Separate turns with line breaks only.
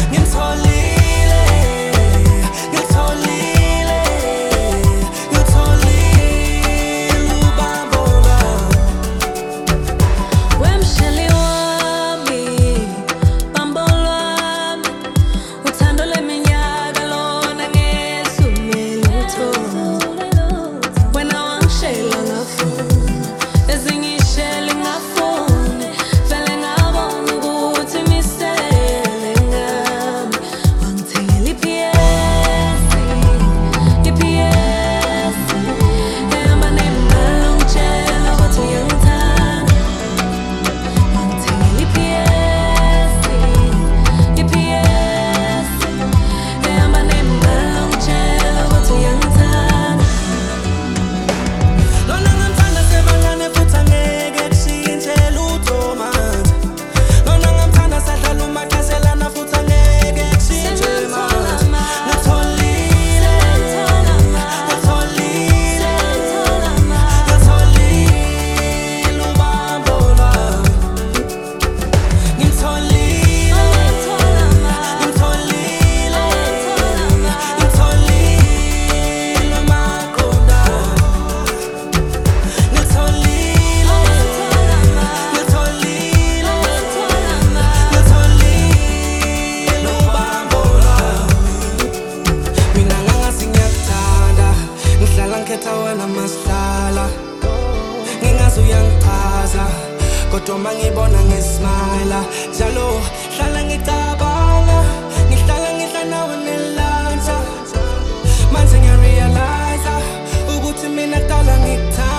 ngitholile, ngitholile, ngitholile ubambo lwami.
Wemsheli wami, bambo lwami, uthando leminyaka lona ngehlumile lutho. Wena wangishela ngafuna, ezinye isheli ngafuni, vele ngabona ukuthi misele ngami. Wangithengela i-PS, ehamba nemali ungitshela ukuthi uyangithanda. Wangithengela i-PS, ehamba nemali ungitshela ukuthi uyangithanda.
Lona ngamthanda sebangane futhi angeke kushintshe lutho manje. Lona ngamthanda sadlala umakhaselana futhi angeke kushintshe manje. Ngitholile, ngitholile, ngitholile ubambo lwami. Ngitholile, ngitholile, ngitholile umaqonda. Ngitholile, ngitholile, ngitholile ubambo lwami. Mina ngangasi ngiyakuthanda, ngihlala ngikhetha wena masihlala. Ngingazi uyangichaza, kodwa uma ngibona ngismile njalo hlala ngicabanga, ngihlala ngidla nawe nelanja. Manje ngiyarealize ukuthi mina kudala ngikuthanda.